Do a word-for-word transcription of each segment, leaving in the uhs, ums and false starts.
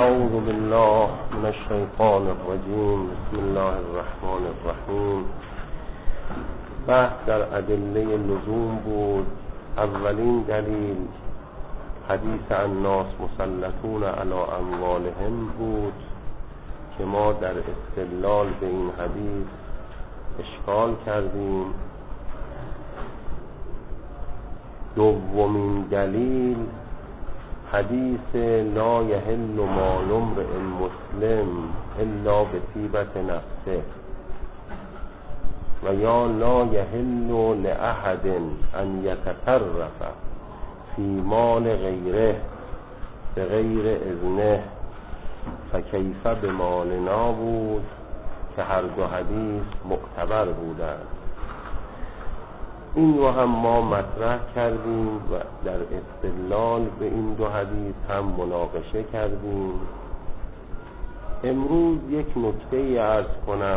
اعوذ بالله من الشیطان الرجیم. بسم الله الرحمن الرحیم. بحث در ادله لزوم بود. اولین دلیل حدیث الناس مسلطون علی اموالهم بود که ما در استدلال به این حدیث اشکال کردیم. دومین دلیل حدیث لا یحل مال امرئ مسلم الا بطیبة نفسه و یا لا یحل لأحد ان یتصرف فی مال غیره بغیر اذنه فکیف بمالنا بود که هر دو حدیث معتبر بودند. این رو هم ما مطرح کردیم و در استدلال به این دو حدیث هم مناقشه کردیم. امروز یک نکته عرض کنم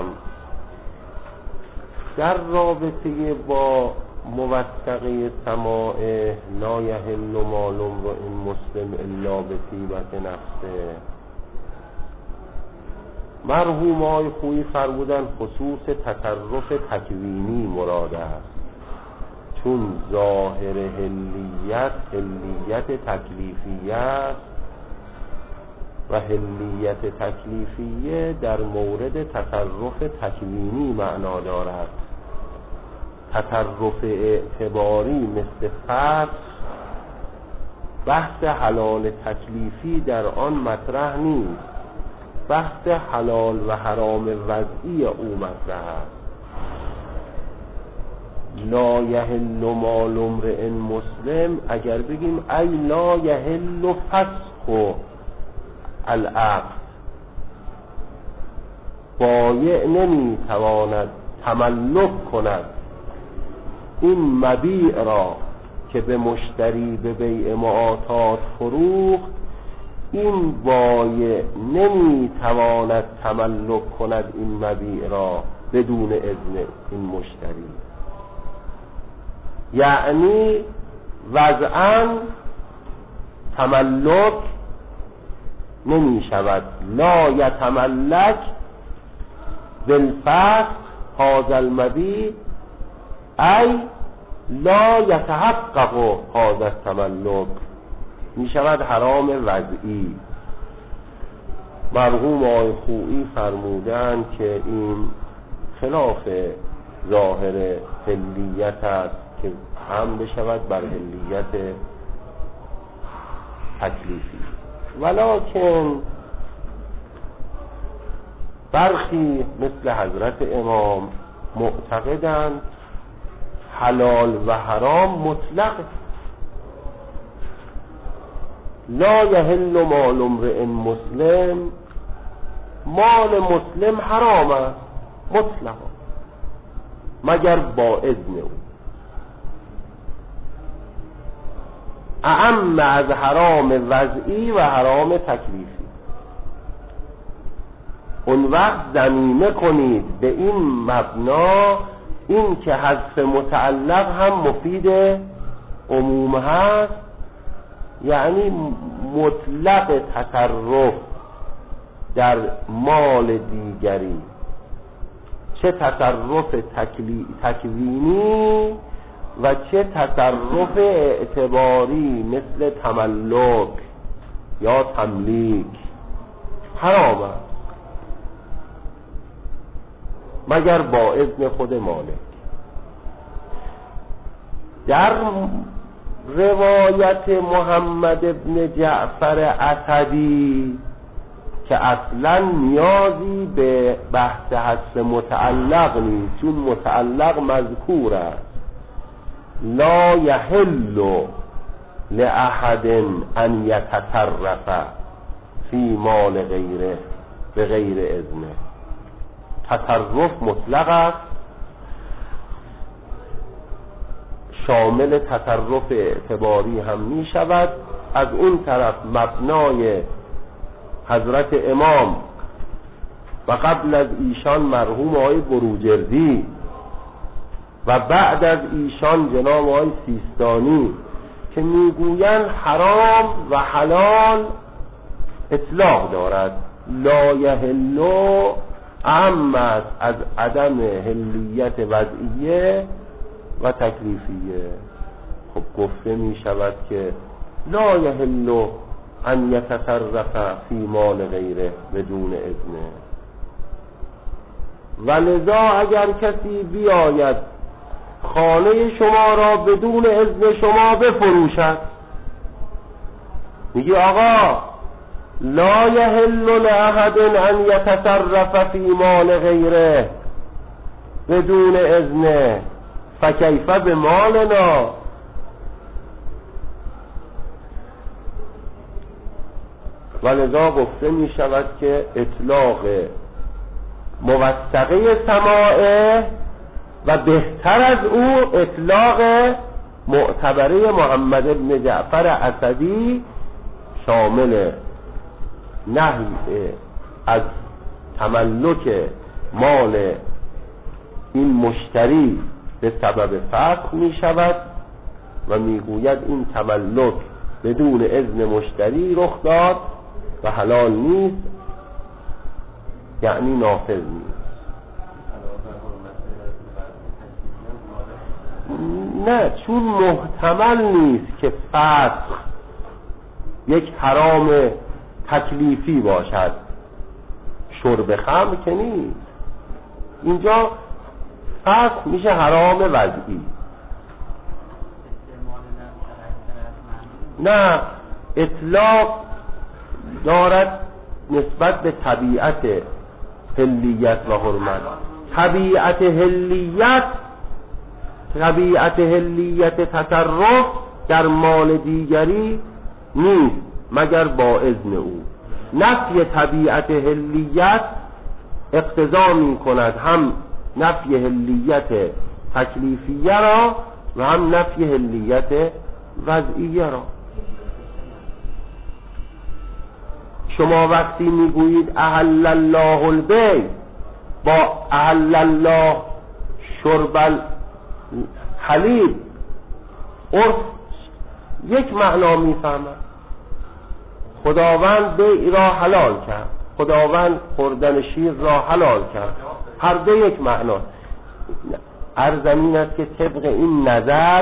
در رابطه با موثقه سماع لا یحل مال امرئ مسلم الا بطیبة نفسه. مرحوم آقای خویی فرمودن خصوص تصرف تکوینی مراد است، چون ظاهر حلیت حلیت تکلیفیه است و حلیت تکلیفیه در مورد تصرف تکوینی معنا دارد. تصرف اعتباری مثل فرض بحث حلال تکلیفی در آن مطرح نیست، بحث حلال و حرام وضعی او مطرح است. لا یحل مال امرئ مسلم اگر بگیم ای لا یحل فسخ العقد، بایع نمی تواند تملک کند این مبیع را که به مشتری به بیع معاطات فروخت، این بایع نمی تواند تملک کند این مبیع را بدون اذن این مشتری. یعنی وضعاً تملک نمی شود. لا یتملک بالفسخ هذا المبیع ای لا یتحقق هذا التملک، می شود حرام وضعی. مرحوم آقای خویی فرمودند که این خلاف ظاهر حلیت است که هم بشود بر حلیت تکلیفی. ولکن برخی مثل حضرت امام معتقدند حلال و حرام مطلق. لا یحل مال امرئ مسلم، مال مسلم حرام است مطلقا مگر با اذن او، اعم از حرام وضعی و حرام تکلیفی. اون وقت ضمیمه کنید به این مبنا، این که حذف متعلق هم مفید عموم هست، یعنی مطلق تصرف در مال دیگری، چه تصرف تکوینی و چه تصرف اعتباری مثل تملک یا تملیک، حرام است مگر با اذن خود مالک. در روایت محمد ابن جعفر اسدی که اصلا نیازی به بحث حذف متعلق نیست، چون متعلق مذکور است، لا یحل لأحد ان یتصرف فی مال غیره به غیر اذنه. تصرف مطلق است، شامل تصرف اعتباری هم می شود. از اون طرف مبنای حضرت امام و قبل از ایشان مرحوم آقای بروجردی و بعد از ایشان جناب آقای سیستانی که میگویند حرام و حلال اطلاق دارد. لا یحلو اهم است از عدم حلیت وضعیه و تکلیفیه. خب گفته می شود که لا یحلو ان یتصرف فی مال غیره بدون اذنه، و لذا اگر کسی بیاید خانه شما را بدون اذن شما بفروشد، میگی آقا لا یحل لأحد ان یتصرف فی مال غیره بدون اذن فکیف بمالنا. ولذا گفته می شود که اطلاق موثقه سماعه و بهتر از او اطلاق معتبره محمد بن جعفر اسدی شامل نهی از تملک مال این مشتری به سبب فسخ می شود و می گوید این تملک بدون اذن مشتری رخ داد و حلال نیست، یعنی نافذ نیست. نه، چون محتمل نیست که فسخ یک حرام تکلیفی باشد، شرب خمر که نیست. اینجا فسخ میشه حرام وضعی. نه، اطلاق دارد نسبت به طبیعت حلیت و حرمت. طبیعت حلیت طبیعت حلیت تصرف در مال دیگری نیست مگر با اذن او. نفی طبیعت حلیت اقتضا می کند هم نفی حلیت تکلیفیه را و هم نفی حلیت وضعیه را. شما وقتی میگویید احل الله البیع با احل الله شرب الحلیب عرف یک معنا میفهمد. خداوند بیع را حلال کرد، خداوند خوردن شیر را حلال کرد، هر دو یک معنا. عرض این است که طبق این نظر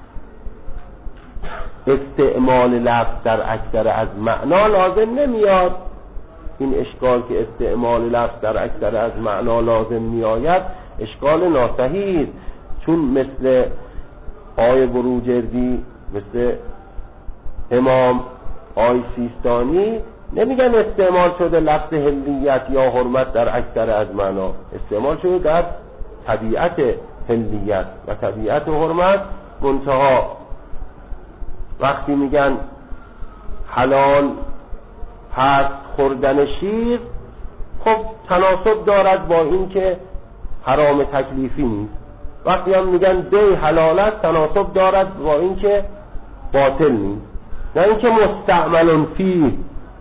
استعمال لفظ در اکثر از معنا لازم نمیاد. این اشکال که استعمال لفظ در اکثر از معنا لازم میآید اشکال ناصحیح، چون مثل آقای بروجردی، مثل امام آقای سیستانی نمیگن استعمال شده لفظ حلیت یا حرمت در اکثر از معنا، استعمال شده در طبیعت حلیت و طبیعت حرمت. منتها وقتی میگن حلال هست خوردن شیر، خب تناسب دارد با این که حرام تکلیفی نیست. وقتی هم میگن بیع حلال است تناسب دارد با این که باطل نیست، نه اینکه مستعمل فیه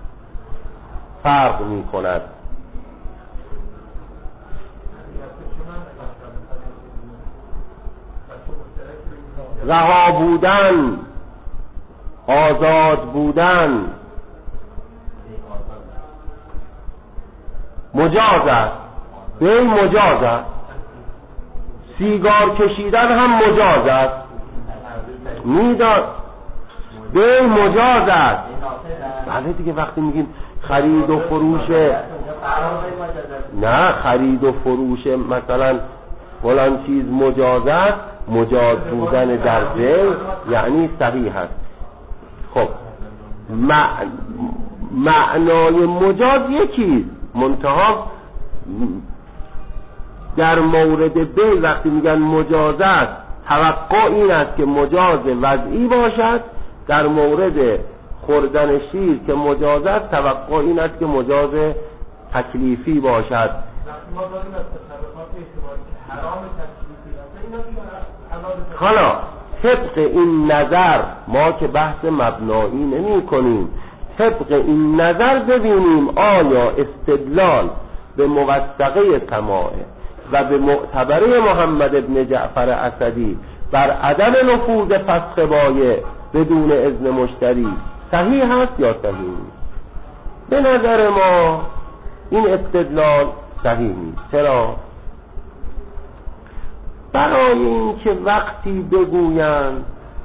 فرق میکند. رها بودن، آزاد بودن مجاز است، بیع مجاز است، سیگار کشیدن هم مجاز است، میدان بیع مجاز است. بله دیگه، وقتی میگیم خرید و فروش، نه خرید و فروش مثلا فلان چیز مجاز است، مجاز بودن در بیع یعنی صحیح است. خب معنای مجاز یکی، منتها در مورد بیع وقتی میگن مجاز است توقع این است که مجاز وضعی باشد، در مورد خوردن شیر که مجاز است توقع این است که مجاز تکلیفی باشد. حالا طبق این نظر ما که بحث مبنایی نمی کنیم، طبق این نظر ببینیم آیا استدلال به موثقه سماعه و به معتبره محمد ابن جعفر اسدی بر عدم نفوذ فسخ بایع بدون اذن مشتری صحیح هست یا صحیح نیست. به نظر ما این استدلال صحیح نیست. چرا؟ برای اینکه وقتی بگویند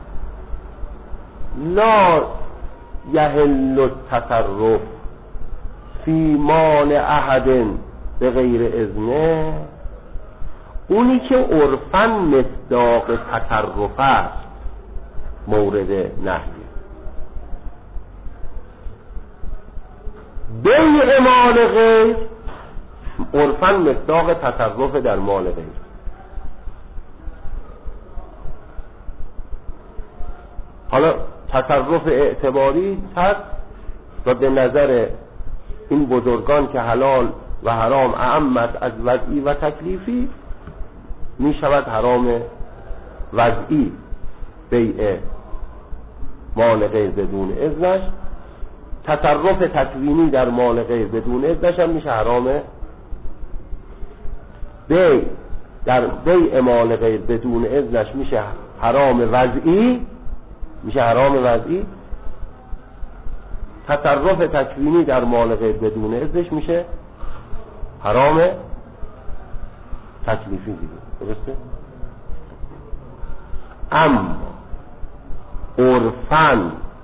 لا یحل التصرف فی مال احد به غیر اذنه، اونی که عرفاً مصداق تصرف است مورد نهی. بیع مال غیر عرفاً مصداق تصرف در مال غیر. حالا تصرف اعتباری هست و به نظر این بزرگان که حلال و حرام اعمت از وضعی و تکلیفی، می شود حرام وضعی بیع مال غیر بدون اذنش. تصرف تکوینی در مال غیر بدون اذنش هم میشه حرام. بیع در بیع مال غیر بدون اذنش میشه حرام وضعی، میشه حرام وضعی. تصرف تکوینی در مال غیر بدون اذنش میشه حرام تکلیفی دیگه. درسته؟ اما عرفاً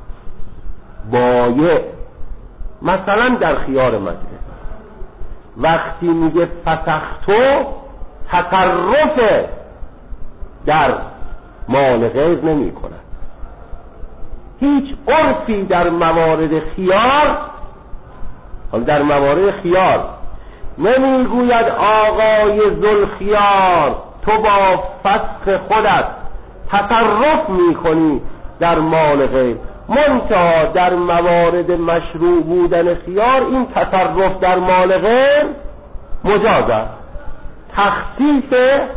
بایع مثلا در خیار مجلس وقتی میگه فسختو، تصرف در مال غیر نمی کند. هیچ عرفی در موارد خیار، در موارد خیار نمیگوید آقای ذوالخیار تو با فسخ خودت تصرف میکنی در مال غیر. منتها در موارد مشروع بودن خیار این تصرف در مال غیر مجاز است. تخصیص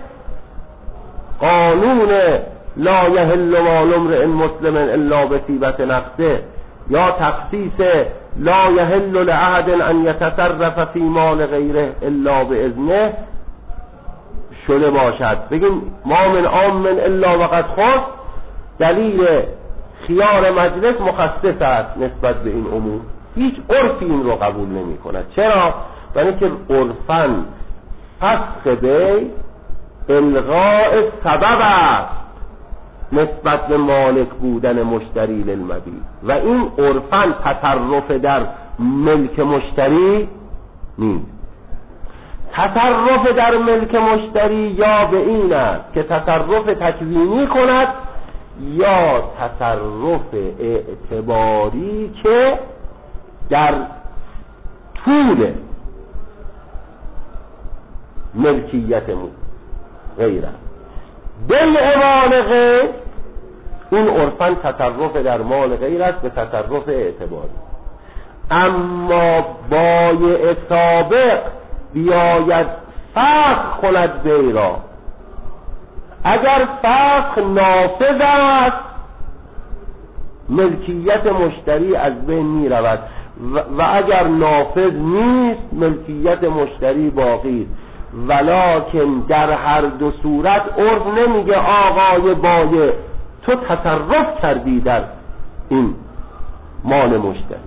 قانون لا یحل مال امرئ مسلم الا بطیبة نفسه یا تخصیص لا یحل لاحد ان یتصرف فی مال غیره الا باذنه شده باشد. بگیم ما من عام الا وقد خص، دلیل خیار مجلس مخصص است نسبت به این امور. هیچ عرفی این رو قبول نمی کند. چرا؟ برای اینکه عرفاً فسخ بیع الغاء سبب است نسبت به مالک بودن مشتری للمبیع و این عرفاً تصرف در ملک مشتری نیست. تصرف در ملک مشتری یا به این است که تصرف تکوینی کند یا تصرف اعتباری که در طول ملکیت غیر است. بیع مال غیر این عرفاً تصرف در مال غیر است به تصرف اعتباری. اما بایع سابق بیاید فسخ کند بیع را، اگر فسخ نافذ است ملکیت مشتری از بین می رود و, و اگر نافذ نیست ملکیت مشتری باقی است. ولکن در هر دو صورت عرف نمیگه آقای بایع تو تصرف کردی در این مال مشتری.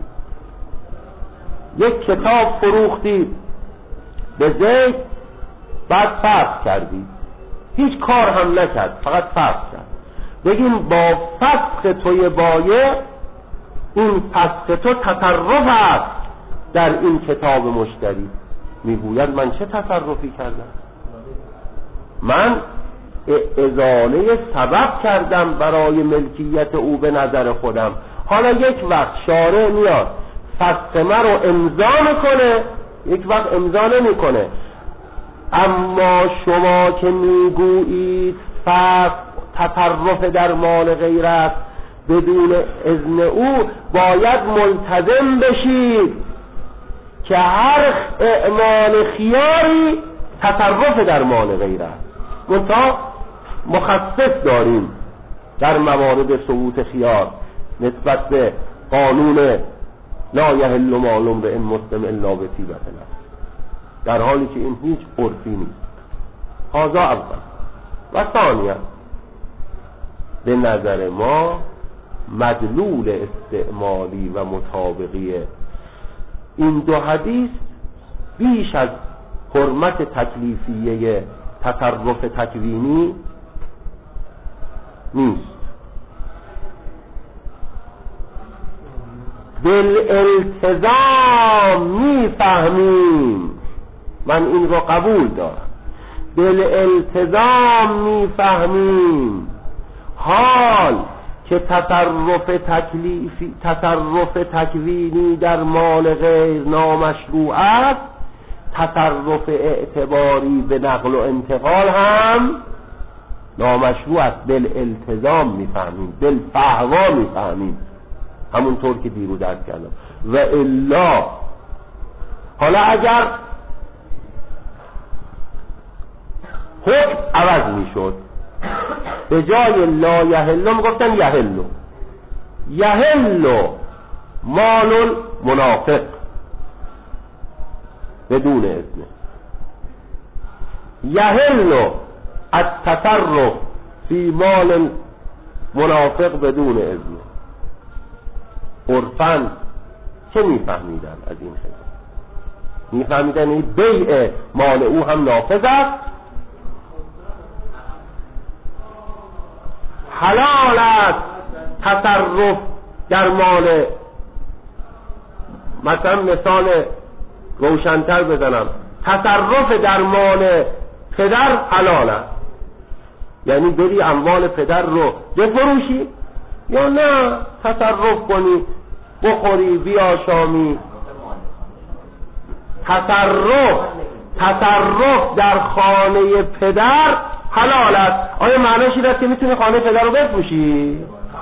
یک کتاب فروختی به زید، بعد فسخ کردی، هیچ کار هم نکرد فقط فسخ کرد. بگیم با فسخ توی بایع این فسخ تو تصرف است در این کتاب مشتری. میگوید من چه تصرفی کردم؟ من ازاله سبب کردم برای ملکیت او به نظر خودم. حالا یک وقت شارع میاد فسخ من رو امضا میکنه، یک وقت امضا نمیکنه. اما شما که میگویید فسخ تصرف در مال غیر است بدون اذن او، باید ملتزم بشید که هر اعمال خیاری تصرف در مال غیر است. منتها مخصص داریم در موارد ثبوت خیار نسبت به قانون لا یحل مال امرئ مسلم الا بطیبة نفسه، در حالی که این هیچ عرفی نیست. هذا اول. و ثانیا به نظر ما مدلول استعمالی و مطابقی این دو حدیث بیش از حرمت تکلیفیه تصرف تکوینی نیست. بالالتزام میفهمیم، من این رو قبول دارم، بالالتزام میفهمیم حال که تصرف تکلیفی تصرف تکوینی در مال غیر نامشروع است، تصرف اعتباری به نقل و انتقال هم نامشروع است. بالالتزام میفهمیم، بالفهوا میفهمیم، همونطور که دیرو درس کردم. و الا حالا اگر حکم عوض میشد، به جای لا یحل میگفتن یحل، یحل مال منافق بدون اذن، یحل التصرف فی مال منافق بدون اذن. عرفاً چه میفهمیدن از این خیلی؟ میفهمیدن این بیع مال او هم نافذ است، حلال است تصرف در مال، مثلا مثال روشن‌تر بزنم، تصرف در مال پدر حلال است، یعنی بری اموال پدر رو بفروشی یا نه تصرف کنی، بخوری بیاشامی. تصرف تصرف در خانه پدر حلال است. آیا معنیش این است که میتونی خانه پدر رو بفروشی؟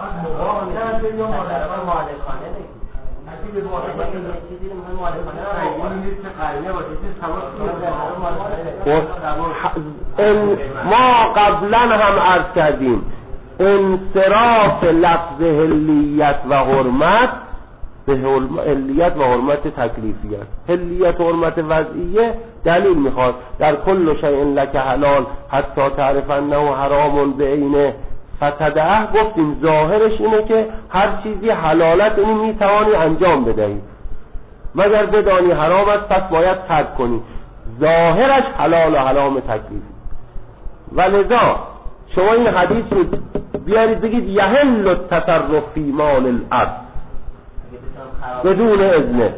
ما قبلا هم عرض کردیم انصراف لفظ حلیت و حرمت به حلیت و حرمت تکلیفیت. حلیت و حرمت وضعیه دلیل میخواد. در کل شیء لک حلال حتی تعرف انه حرام بعینه فتدعه، گفتیم ظاهرش اینه که هر چیزی حلالت اینی میتوانی انجام بدهی، مگر بدانی حرام است پس باید ترک کنی. ظاهرش حلال و حرام تکلیفی. ولذا شما این حدیث رو بیارید بگید یحل التصرف فی مال الارض بدون اذن.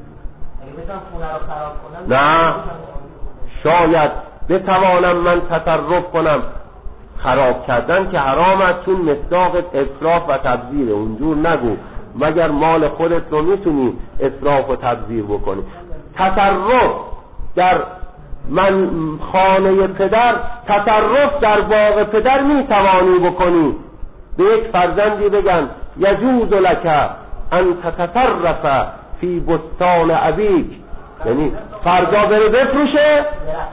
نه، شاید بتوانم من تصرف کنم. خراب کردن که حرام است، چون مصداق اسراف و تبذیر. اونجور نگو، مگر مال خودت رو میتونی اسراف و تبذیر بکنی. تصرف در من خانه پدر، تصرف در باغ پدر میتوانی بکنی. به یک فرزندی بگن یجوز لک ان تتصرف فی بستان ابیک، یعنی فردا بره بفروشه.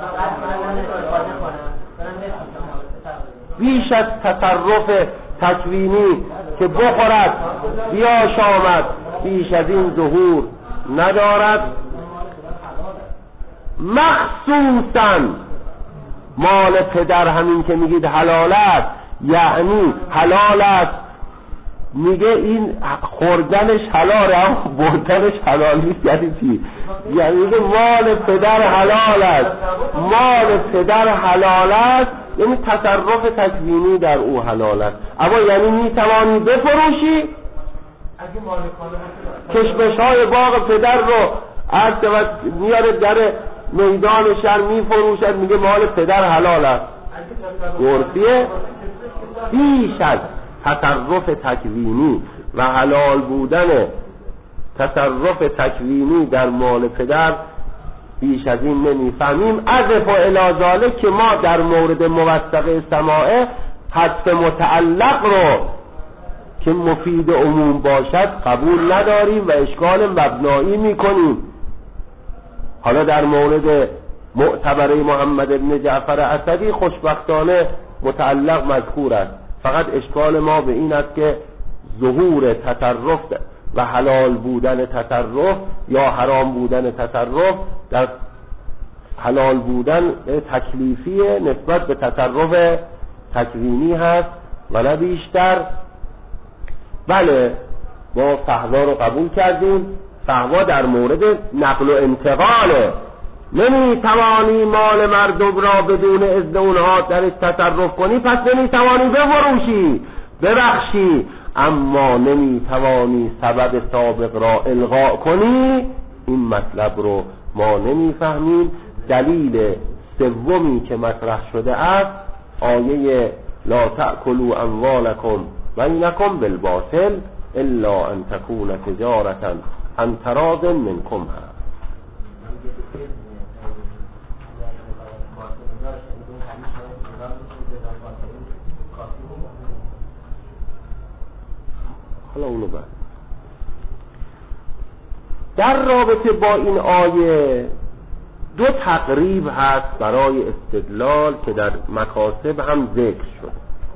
بیش از تصرف تکوینی که بخورد بیا شامد، بیش از این ظهور ندارد. مخصوصاً مال پدر همین که میگید حلال است، یعنی حلال است، میگه این خوردنش حلاله اما بردنش حلال نیست. یعنی چی؟ یعنی میگه مال پدر حلال است، مال پدر حلال است، یعنی تصرف تکوینی در او حلال است. اما یعنی میتوانی بفروشی. کشمش های باغ پدر رو عرض و میاره در میدان شهر میفروشد، میگه مال پدر حلال است. عرفیه بیش از تصرف تکوینی و حلال بودن تصرف تکوینی در مال پدر بیش از این نمیفهمیم. عذف و الازاله که ما در مورد موثق سماعه حذف متعلق رو که مفید عموم باشد قبول نداریم و اشکال مبنایی میکنیم. حالا در مورد معتبره محمد بن جعفر اسدی خوشبختانه متعلق مذکور است، فقط اشکال ما به این است که ظهور تصرف و حلال بودن تصرف یا حرام بودن تصرف در حلال بودن تکلیفی نسبت به تصرف تکوینی هست و نه بیشتر. بله ما فهوا رو قبول کردیم، فتوا در مورد نقل و انتقاله. نمی توانی مال مردم را بدون اذن اونها درش تصرف کنی، پس نمی توانی بفروشی، ببخشی، اما نمی توانی سبب سابق را الغاء کنی. این مطلب رو ما نمی فهمیم. دلیل سومی که مطرح شده است آیه لا تأکلوا اموالکم بینکم بالباطل الا ان تکون تجارة عن تراض منکم هست. حالا اونو بعد در رابطه با این آیه دو تقریب هست برای استدلال که در مکاسب هم ذکر شد.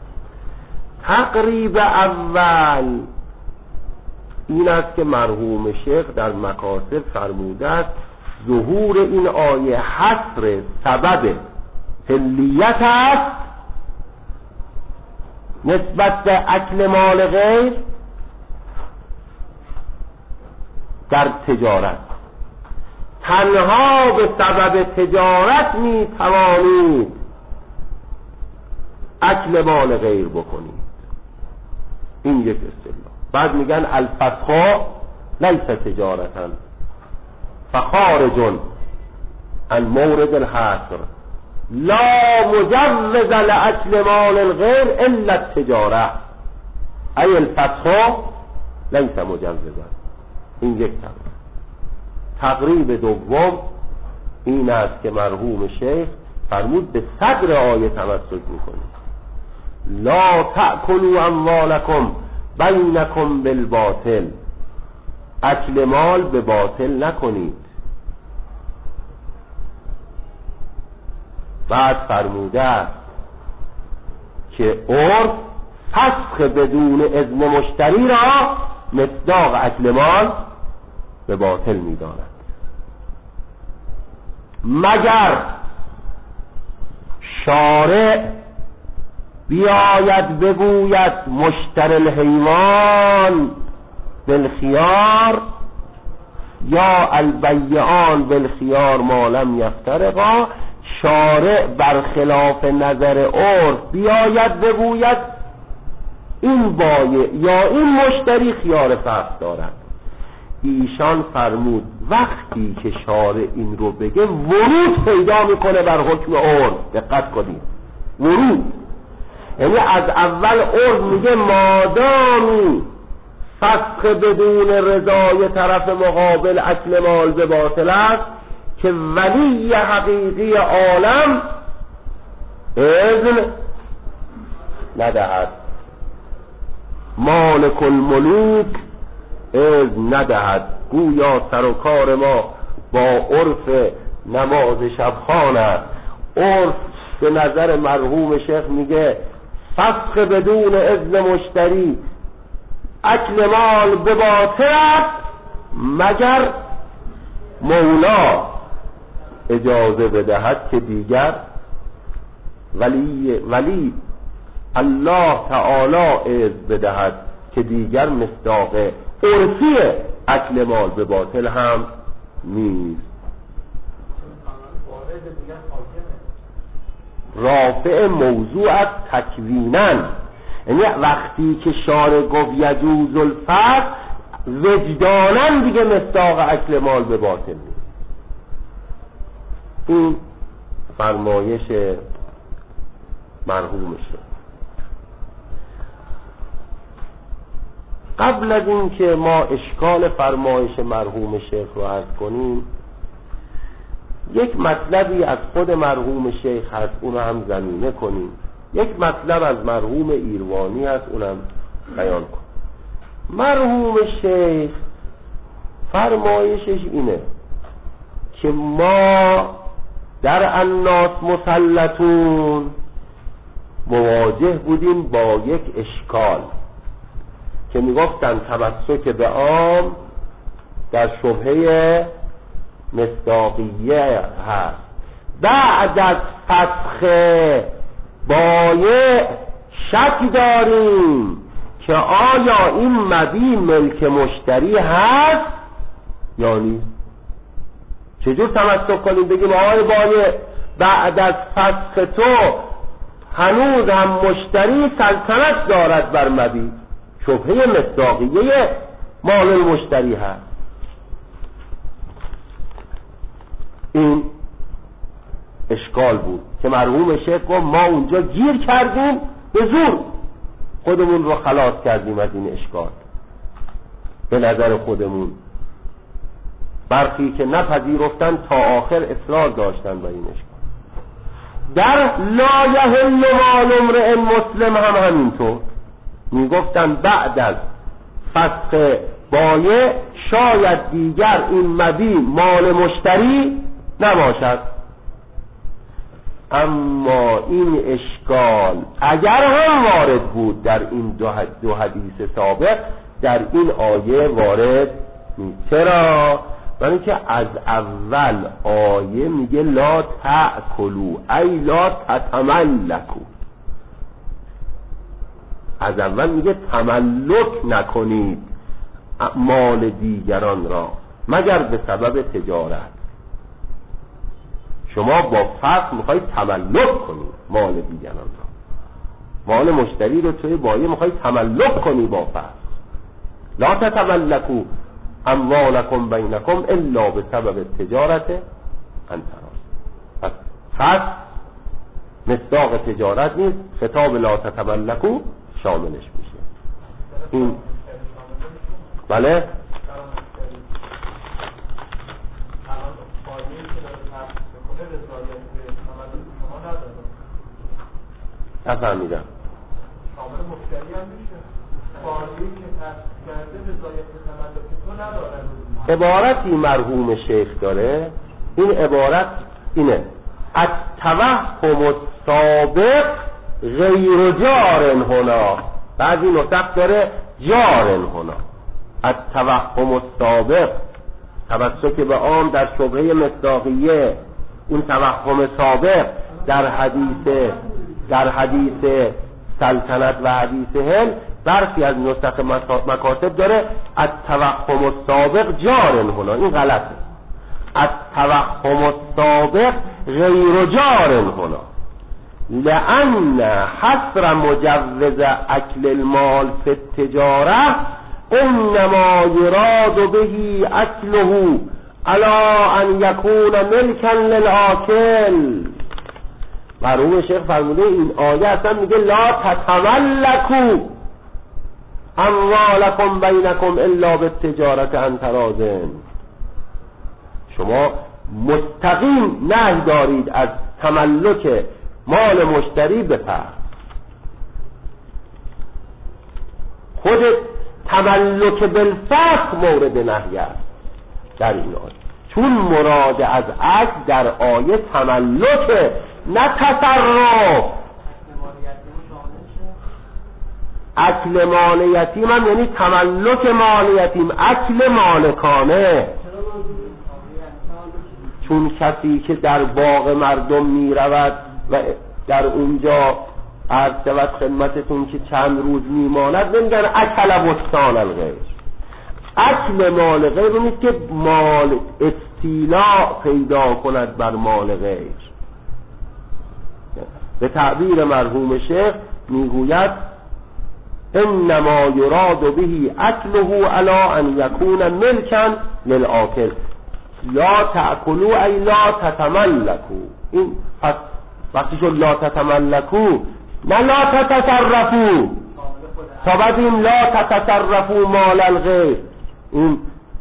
تقریب اول این است که مرحوم شیخ در مکاسب فرموده است ظهور این آیه حصر سبب حلیت است نسبت به اکل مال غیر در تجارت. تنها به سبب تجارت می توانید اکل مال غیر بکنید. این یک اصطلاح. بعد میگن الفسخ لیس تجارتا فخارج عن مورد الحصر لا مجوز لاکل مال الغیر الا التجاره ای الفسخ لیس مجوزا. این یک تقریب. تقریب دوم این است که مرحوم شیخ فرمود به صدر آیه تمسک میکنید لا تأکلوا اموالکم بینکم بالباطل، اکل مال به باطل نکنید. بعد فرموده است که عرف فسخ بدون اذن مشتری را مصداق اکل مال به باطل می‌داند، مگر شارع بیاید بگوید مشتری الحیوان بالخیار یا البیعان بالخیار ما لم یفترقا. شارع برخلاف نظر عرف بیاید بگوید این بایع یا این مشتری خیار فسخ دارد. ایشان فرمود وقتی که شارع این رو بگه ورود پیدا میکنه بر حکم عرف. دقت کنید، ورود یعنی از اول عرف میگه مادامی فسخ بدون رضای طرف مقابل اکل مال به باطل است که ولی حقیقی عالم اذن ندهد، مالک الملوک اذن ندهد. گویا سر و کار ما با عرف نماز شبخوان است. عرف به نظر مرحوم شیخ میگه فسخ بدون اذن مشتری اکل مال به باطل است مگر مولا اجازه بدهد که دیگر ولی ولی الله تعالی اذن بدهد که دیگر مصداق عرفی اکل مال به باطل هم نیست. رافع موضوع از تکوینن، یعنی وقتی که شارع گفت یجوز الفسخ وجدانن دیگه مصداق اکل مال به باطل نیست. این فرمایش مرحوم شد. قبل از این که ما اشکال فرمایش مرحوم شیخ رو عرض کنیم، یک مطلبی از خود مرحوم شیخ هست، اونو هم زمینه کنیم. یک مطلب از مرحوم ایروانی هست، اونم بیان کن. مرحوم شیخ فرمایشش اینه که ما در الناس مسلطون مواجه بودیم با یک اشکال که میگفتن تمسک به عام در شبهه مصداقیه هست. بعد از فسخ بایع شک داریم که آیا این مبیع ملک مشتری هست یعنی چجور تمسک کنیم بگیم آقای بایع بعد از فسخ تو هنوز هم مشتری سلطنت دارد بر مبیع؟ شبهه مصداقیه مال المشتری هست. این اشکال بود که مرحوم شیخ گفت ما اونجا گیر کردیم به زور خودمون رو خلاص کردیم از این اشکال. به نظر خودمون برخی که نپذیرفتن تا آخر اصرار داشتن با این اشکال. در لا یحل مال امرئ مسلم هم همینطور میگفتن بعد از فسخ بایع شاید دیگر این مبیع مال مشتری نباشد. اما این اشکال اگر هم وارد بود در این دو, دو حدیث سابق در این آیه وارد نیست. چرا؟ برای اینکه از اول آیه میگه لا تأکلوا ای لا تتملکوا. از اول میگه تملک نکنید مال دیگران را مگر به سبب تجارت. شما با فسخ میخواید تملک کنید مال دیگران را، مال مشتری رو توی بایع میخواید تملک کنید با فسخ. لا تتملکوا اموالکم بینکم الا به سبب تجارت انتراض. پس فسخ مصداق تجارت نیست، خطاب لا تتملکوا شاملش میشه. این بله نفهمیدم. شامل مشتری هم میشه. فاعلی که تصدیق کرده رضایت تملک تو نداره. عبارتی مرحوم شیخ داره، این عبارت اینه: التوهم السابق غیر جار هنا. بعضی نسخ داره جار هنا. التوهم السابق تمسک به عام در شبهه مصداقیه. اون توهم سابق در حدیث در حدیث سلطنت و حدیث هل برخی از نسخ مکاتب داره التوهم السابق جار هنا. این غلطه. التوهم السابق غیر جار هنا لأن حصر مجوز اکل المال فی التجاره انما یراد به اکله الا ان یکون ملکا للآکل. مرحوم شیخ فرموده این آیه اصلا میگه لا تتملکوا اموالکم بینکم الا بالتجارت عن تراض. شما مستقیم نهی دارید از تملک مال مشتری به پس. خود تملک بالفسق مورد نهی است در این آیه، چون مراد از عقد در آیه تملک نه تصرف. اکل مال یتیم هم یعنی تملک مال یتیم، اکل مالکانه. چون کسی که در باغ مردم می رود و در اونجا عرض شود خدمتتون که چند روز می ماند نمیگن اکل بستان الغیر. اکل مال غیر نیست که مال استیلاء پیدا کند بر مال غیر. به تعبیر مرحوم شیخ میگوید انما یراد به اکله علی ان یکون ملکا للآکل لا تأکلوا ای لا تتملکوا. این پس وقتی شد لا تتملکوا نه لا تتصرفوا، تا بعد این لا تتصرفوا مال الغیر، این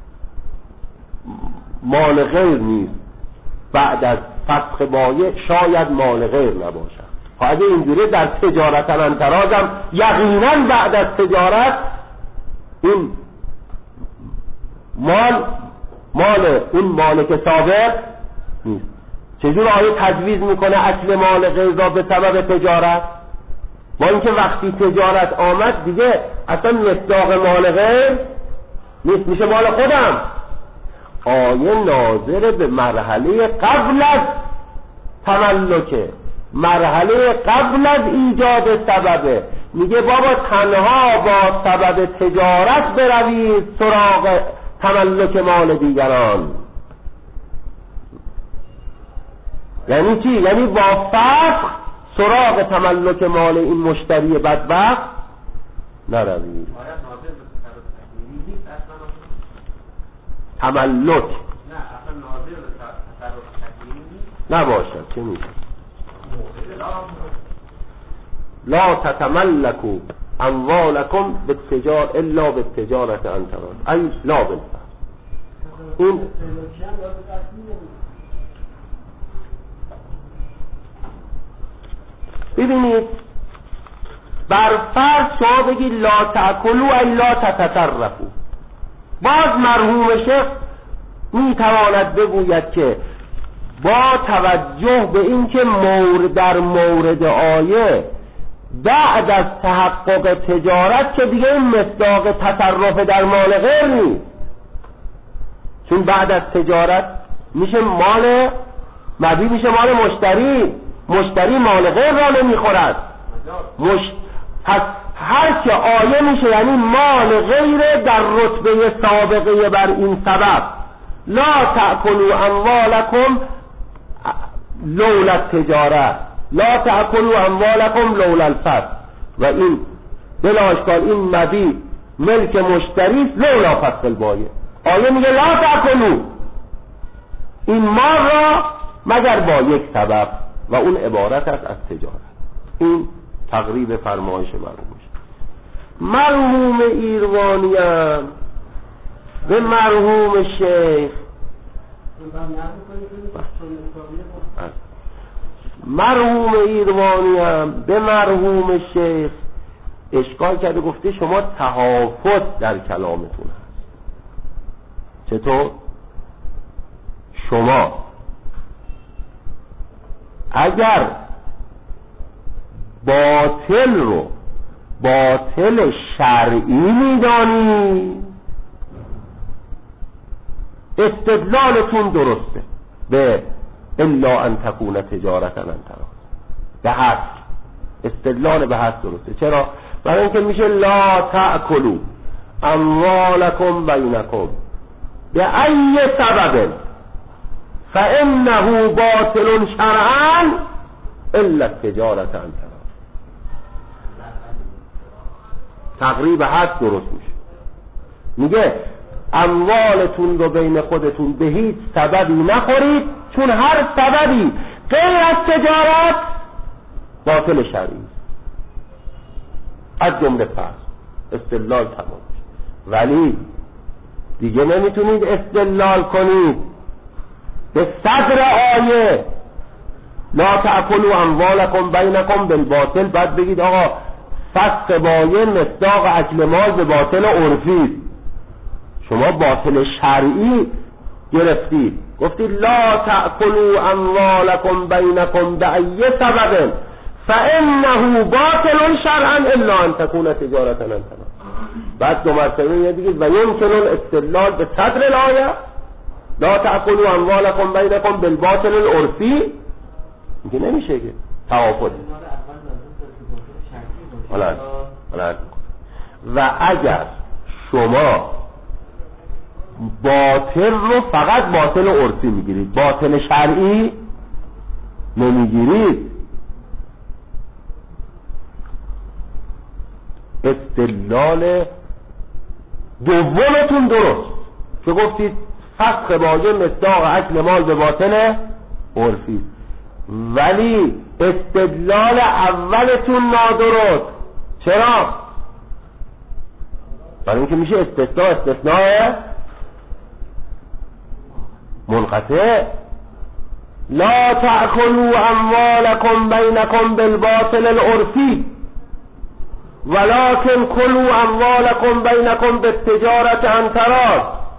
مال غیر نیست. بعد از فسخ بایع شاید مال غیر نباشد. اگه اینجوری در تجارت انترازم یقینا بعد از تجارت این مال مال اون مالک سابق نیست. چجور آیه تجویز میکنه اکل مال غیر را به سبب تجارت؟ با اینکه وقتی تجارت آمد دیگه اصلا مصداق مال غیر نیست، میشه مال خودم. آیه ناظر به مرحله قبل از تملکه، مرحله قبل از ایجاد سببه. میگه بابا تنها با سبب تجارت بروید سراغ تملک مال دیگران. یعنی چی؟ یعنی با فسخ سراغ تملک مال این مشتری بدبخت نروید. تملک نباشد. چه میشه؟ لا تتملکوا اموالکم بالتجار الا بالتجارت عن تراض، ای لا بالفسخ. این ببینید بر فرض شما بگید لا تأکلوا ای لا تتصرفوا، باز مرحوم شیخ میتواند بگوید که با توجه به اینکه مورد در مورد آیه بعد از تحقق تجارت که دیگه این مصداق تصرف در مال غیر نیست، چون بعد از تجارت میشه مال مبیع، میشه مال مشتری، مشتری مال غیر را نمیخورد. مش... پس هر که آیه میشه یعنی مال غیر در رتبه سابقه بر این سبب. لا تأکلوا اموالکم لولا التجاره، لا تأکلوا اموالکم لولا الفسق. و این بلا اشکال این مبیع ملک مشتری لولا فسق البایع. آیه میگه لا تأکلوا این مال را مگر با یک سبب و اون عبارت است از تجارت. این تقریب فرمایش مرحومش. مرحوم ایروانی هم به مرحوم شیخ مرحوم ایروانی هم به مرحوم شیخ اشکال کرده، گفته شما تحافظ در کلامتون هست. چطور؟ شما اگر باطل رو باطل شرعی میدانی استدلالتون درسته به الا ان تکون تجارتا عن تراض، به حد استدلال به حد درسته. چرا؟ برای اینکه میشه لا تأکلوا اموالکم بینکم به ای سبب فانه باطل شرعا الا تجارتا عن تراض. تقریب حد درست میشه. میگه اموالتون رو بین خودتون به هیچ سببی نخورید، چون هر سببی غیر از تجارت باطل شرعی از جمله فرض استدلال تمام. ولی دیگه نمیتونید استدلال کنید به صدر آیه لا تأکلوا اموالکم بینکم بالباطل، بعد بگید آقا فسق بایع مصداق اکل مال به باطل عرفی. شما باطل شرعی گرفتید، گفتید لا تأکلوا اموالکم بینکم بأی سبب فانه باطل شرعا الا ان تكون تجارتا عن تراض. بعد دو مرتبه دیگه و یمکن الاستدلال به صدر الآیه لا تأکلوا اموالکم بینکم بالباطل العرفی. میگه نمیشه که توافق. حالا و اگر شما باطل رو فقط باطل عرفی میگیرید، باطل شرعی نمیگیرید، استدلال دومتون درست که گفتید فسخ بایع مصداق اکل مال به باطل عرفی، ولی استدلال اولتون نادرست. چرا؟ برای اینکه میشه استثناء استثناء منقطع. لا تأکلوا اموالکم بینکم بالباطل العرفی ولكن کلوا اموالکم بینکم بالتجارت عن تراض.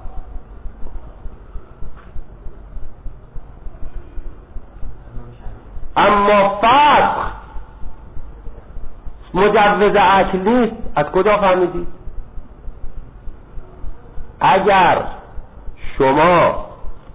اما فسخ مجوز اکل نیست. از کجا فهمیدید؟ اگر شما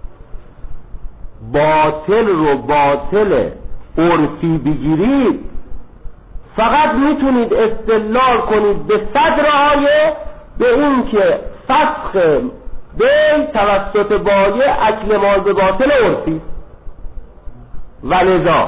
باطل رو باطل عرفی بگیرید فقط میتونید استدلال کنید به صدر آیه به این که فسخ دی توسط بایع اکل مال به باطل عرفی و لذا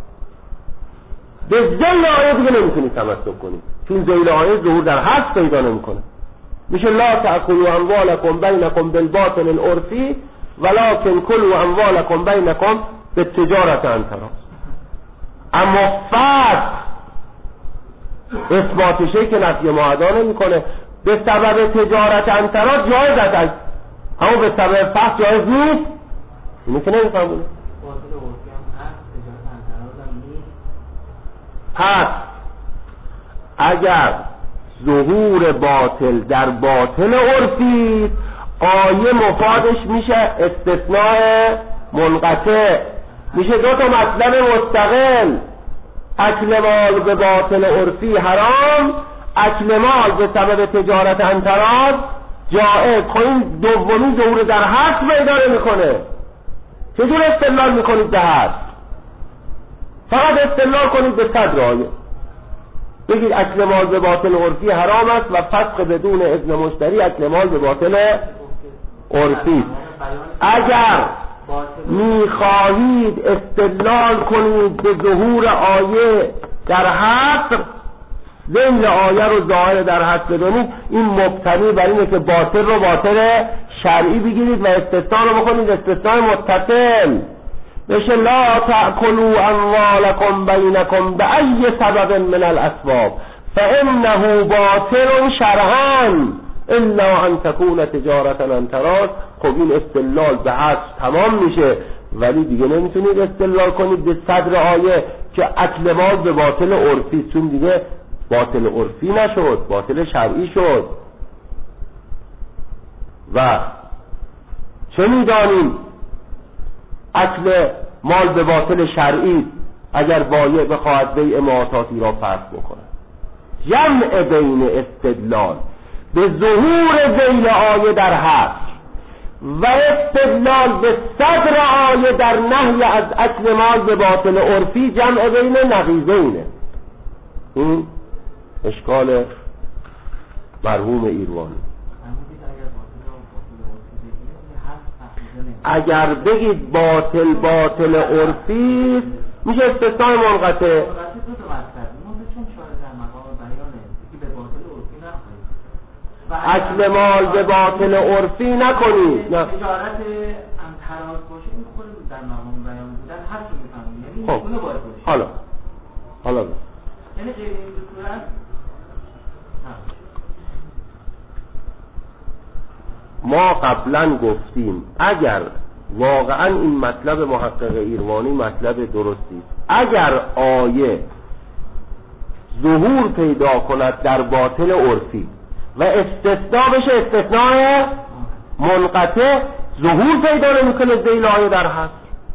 به ذیل آیه دیگه نمیتونی تمسک کنی، چون ذیل آیه ظهور در حد پیدا نمیکنه. میشه لا تأکلوا اموالکم بینکم بالباطل العرفی ولکن کلوا اموالکم بینکم بالتجارة عن تراض. اما فرد اثباتشه که نفی معادا نمیکنه. به سبب تجارت عن تراض جایز است، اما به سبب فسق جایز نیست. اینو که نمیفهمونه. پس اگر ظهور باطل در باطل عرفی، آیه مفادش میشه استثناء منقطع، میشه دو تا مطلب مستقل. اکل مال به باطل عرفی حرام، اکل مال به سبب تجارت عن تراض جائز. خب این دومی ظهور در حد پیدا نمیکنه. چجور استدلال میکنید به حد؟ فقط استدلال کنید به صدر آیه، بگید اکل مال به باطل عرفی حرام است و فسق بدون اذن مشتری اکل مال به باطل عرفی. اگر میخواهید استدلال کنید به ظهور آیه در حصر، ذیل آیه رو ظاهر در حصر بدونید، این مبتنی بر اینه که باطل رو باطل شرعی بگیرید و استثناء رو بکنید استثناء متصل. بشه لا تأکلوا اموالکم بینکم بأی سبب من الاسباب فانه باطل شرعا الا ان تكون تجارة عن تراض. خب این استدلال به حصر تمام میشه، ولی دیگه نمیتونید استدلال کنید به صدر آیه که اکل مال به باطل عرفی، چون دیگه باطل عرفی نشد، باطل شرعی شد. و چه میدانیم اکل مال به باطل شرعی اگر بایع بخواهد بیع معاطاتی را فسخ بکنه. جمع بین استدلال به ظهور ذیل آیه در حصر و استدلال به صدر آیه در نهی از اکل مال به باطل عرفی جمع بین نقیضینه. این اشکال مرحوم ایروانی. اگر بگید باطل باطل عرفی میشه استثناء منقطع. اکل مال به باطل عرفی نکنید. نه. تجارت هم تراز باشه این خود در مقام بیان بودن هر چی میفهمید، یعنی اون باید باشه. حالا حالا یعنی غیر این صورت ما قبلا گفتیم اگر واقعا این مطلب محقق ایروانی مطلب درستی است، اگر آیه ظهور پیدا کند در باطل عرفی و استثناء بشه استثناء منقطع، ظهور پیدا نمیکنه ذیل آیه در حد.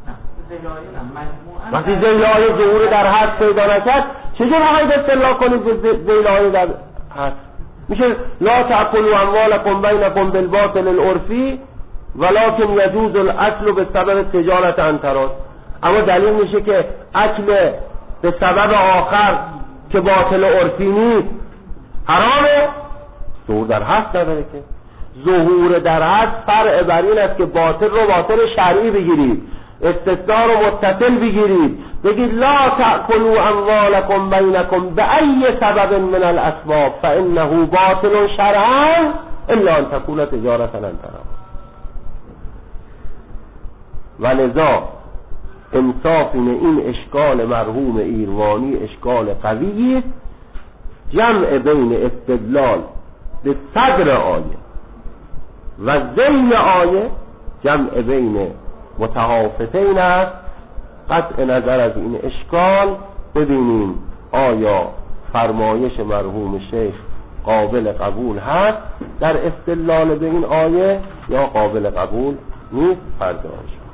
وقتی ذیل آیه ظهور در حد پیدا نکرد چجور باید استدلال کنید به ذیل آیه در حد؟ میشه لا تأکلوا اموالکم بینکم بالباطل العرفی ولکن یجوز الاکل به سبب تجارت عن تراض. اما دلیل میشه که اکل به سبب آخر که باطل عرفی نیست حرامه، ظهور در حد نداره. که ظهور در حد فرع بر این است که باطل رو باطل شرعی بگیرید، استثناء رو متصل بگیرید، بگید لا تأکلوا اموالکم بینکم بأی سبب من الاسباب فانه باطل شرعا الا ان تكون تجارة عن تراض. ولذا انصاف این اشکال مرحوم ایروانی اشکال قوی است. جمع بین استدلال به صدر آیه و ذیل آیه جمع بین متحافتین است. قطع نظر از این اشکال ببینیم آیا فرمایش مرحوم شیخ قابل قبول هست در استدلال به این آیه یا قابل قبول نیست. فرض